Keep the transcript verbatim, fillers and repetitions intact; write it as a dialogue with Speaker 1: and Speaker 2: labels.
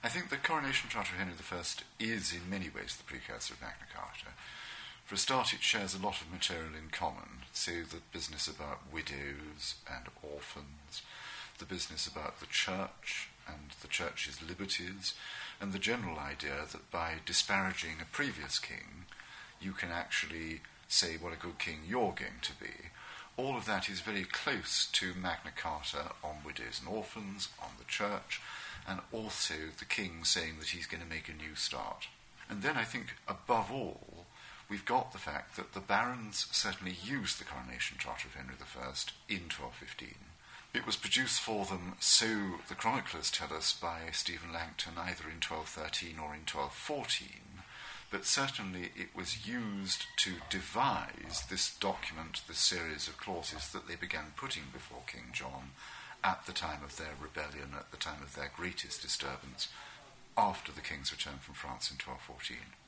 Speaker 1: I think the Coronation Charter of Henry the First is in many ways the precursor of Magna Carta. For a start, it shares a lot of material in common. So the business about widows and orphans, the business about the church and the church's liberties, and the general idea that by disparaging a previous king, you can actually say what a good king you're going to be. All of that is very close to Magna Carta on widows and orphans, on the church, and also the king saying that he's going to make a new start. And then I think, above all, we've got the fact that the barons certainly used the Coronation Charter of Henry the First in twelve fifteen. It was produced for them, so the chroniclers tell us, by Stephen Langton either in twelve thirteen or in twelve fourteen, but certainly it was used to devise this document, this series of clauses that they began putting before King John at the time of their rebellion, at the time of their greatest disturbance, after the king's return from France in twelve fourteen.